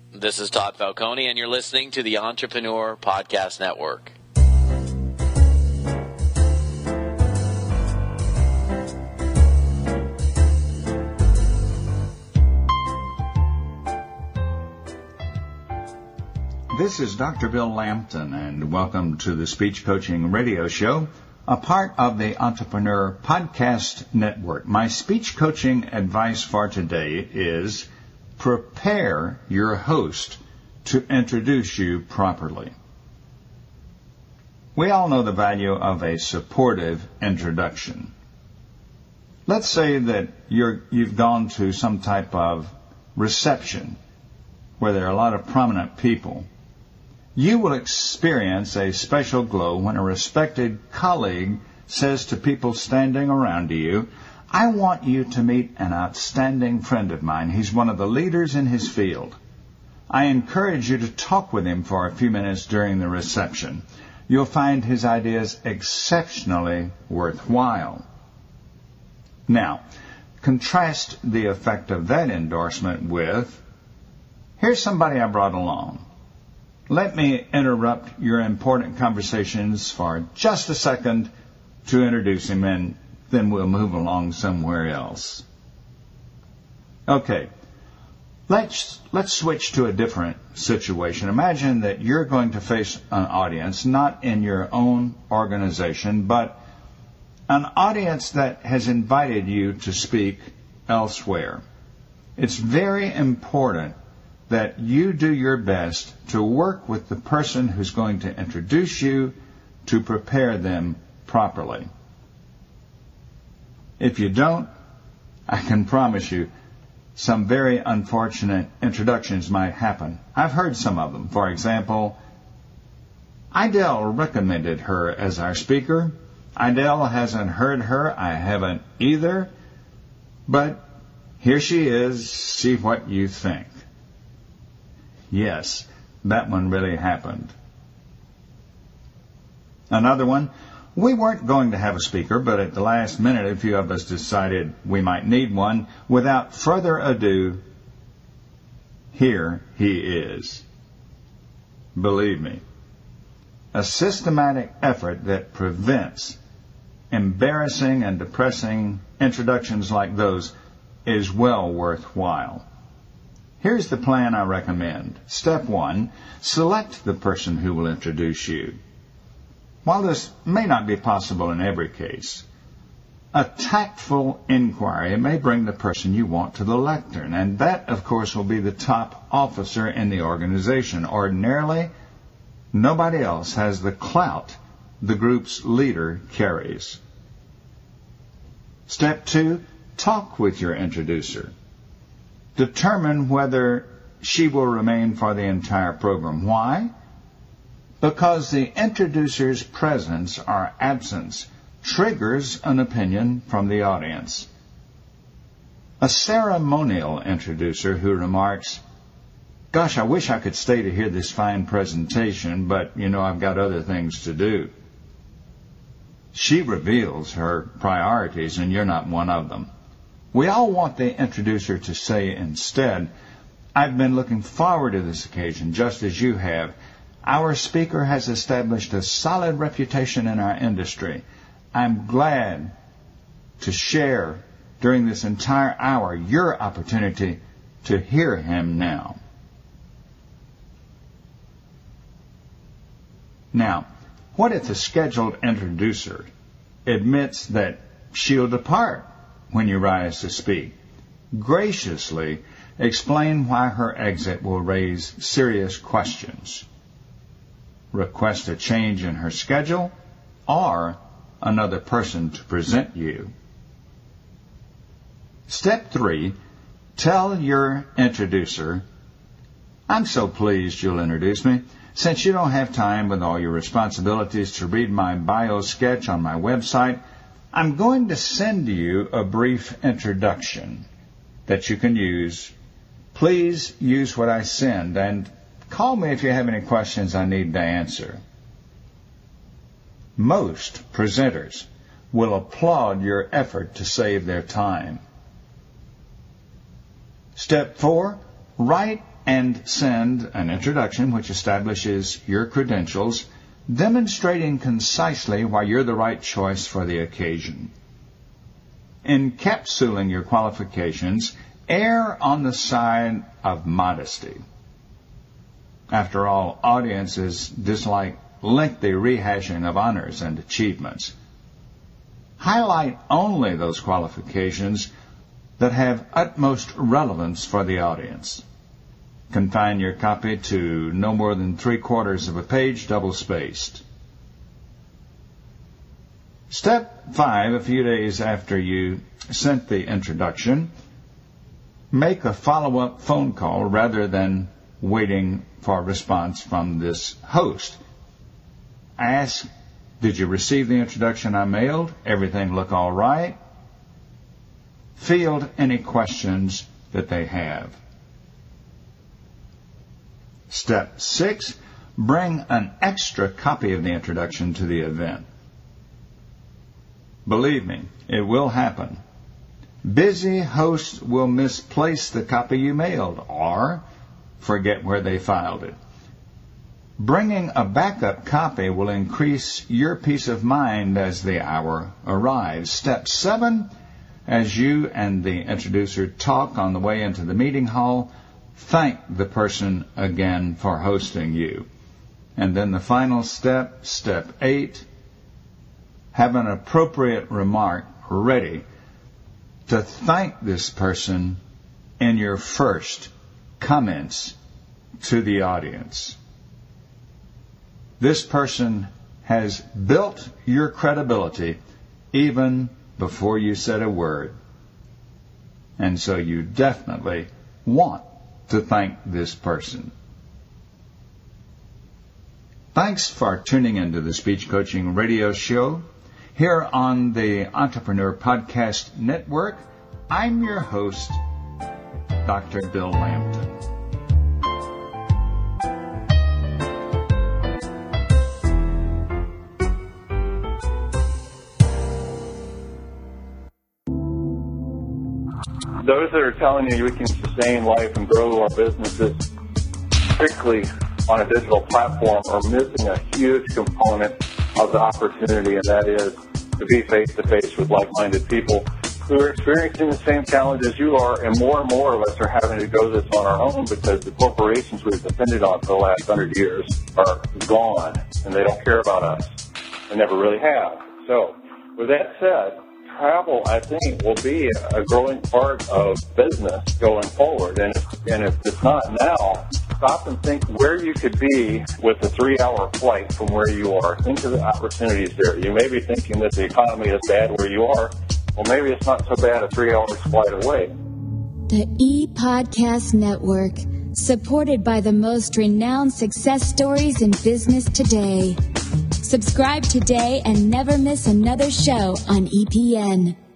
This is Todd Falcone, and you're listening to the Entrepreneur Podcast Network. This is Dr. Bill Lampton, and welcome to the Speech Coaching Radio Show, a part of the Entrepreneur Podcast Network. My speech coaching advice for today is prepare your host to introduce you properly. We all know the value of a supportive introduction. Let's say that you've gone to some type of reception where there are a lot of prominent people. You will experience a special glow when a respected colleague says to people standing around you, "I want you to meet an outstanding friend of mine. He's one of the leaders in his field. I encourage you to talk with him for a few minutes during the reception. You'll find his ideas exceptionally worthwhile." Now, contrast the effect of that endorsement with, "Here's somebody I brought along. Let me interrupt your important conversations for just a second to introduce him, and then we'll move along somewhere else." Okay, let's switch to a different situation. Imagine that you're going to face an audience, not in your own organization, but an audience that has invited you to speak elsewhere. It's very important that you do your best to work with the person who's going to introduce you to prepare them properly. If you don't, I can promise you some very unfortunate introductions might happen. I've heard some of them. For example, Idell recommended her as our speaker. Idell hasn't heard her. I haven't either. But here she is. See what you think. Yes, that one really happened. Another one, we weren't going to have a speaker, but at the last minute, a few of us decided we might need one. Without further ado, here he is. Believe me, a systematic effort that prevents embarrassing and depressing introductions like those is well worthwhile. Here's the plan I recommend. Step 1, select the person who will introduce you. While this may not be possible in every case, a tactful inquiry may bring the person you want to the lectern, and that, of course, will be the top officer in the organization. Ordinarily, nobody else has the clout the group's leader carries. Step 2, talk with your introducer. Determine whether she will remain for the entire program. Why? Because the introducer's presence or absence triggers an opinion from the audience. A ceremonial introducer who remarks, "Gosh, I wish I could stay to hear this fine presentation, but, I've got other things to do." She reveals her priorities, and you're not one of them. We all want the introducer to say instead, "I've been looking forward to this occasion, just as you have. Our speaker has established a solid reputation in our industry. I'm glad to share during this entire hour your opportunity to hear him now." Now, what if the scheduled introducer admits that she'll depart when you rise to speak? Graciously explain why her exit will raise serious questions. Request a change in her schedule or another person to present you. Step 3, tell your introducer, "I'm so pleased you'll introduce me. Since you don't have time with all your responsibilities to read my bio sketch on my website, I'm going to send you a brief introduction that you can use. Please use what I send and call me if you have any questions I need to answer." Most presenters will applaud your effort to save their time. Step 4, write and send an introduction which establishes your credentials, demonstrating concisely why you're the right choice for the occasion. Encapsulating your qualifications, err on the side of modesty. After all, audiences dislike lengthy rehashing of honors and achievements. Highlight only those qualifications that have utmost relevance for the audience. Confine your copy to no more than 3/4 of a page, double-spaced. Step 5, a few days after you sent the introduction, make a follow-up phone call rather than waiting for a response from this host. Ask, did you receive the introduction I mailed? Everything look all right? Field any questions that they have. Step 6, bring an extra copy of the introduction to the event. Believe me, it will happen. Busy hosts will misplace the copy you mailed or forget where they filed it. Bringing a backup copy will increase your peace of mind as the hour arrives. Step 7, as you and the introducer talk on the way into the meeting hall, thank the person again for hosting you. And then the final step, step 8, have an appropriate remark ready to thank this person in your first comments to the audience. This person has built your credibility even before you said a word. And so you definitely want to thank this person. Thanks for tuning into the Speech Coaching Radio Show here on the Entrepreneur Podcast Network. I'm your host, Dr. Bill Lambton. Those that are telling you we can sustain life and grow our businesses strictly on a digital platform are missing a huge component of the opportunity, and that is to be face-to-face with like-minded people who are experiencing the same challenges you are, and more of us are having to go this on our own because the corporations we've depended on for the last 100 years are gone, and they don't care about us. They never really have. So, with that said, travel, I think, will be a growing part of business going forward. And if it's not now, stop and think where you could be with a 3-hour flight from where you are. Think of the opportunities there. You may be thinking that the economy is bad where you are. Well, maybe it's not so bad a 3 hours flight away. The ePodcast Network, supported by the most renowned success stories in business today. Subscribe today and never miss another show on EPN.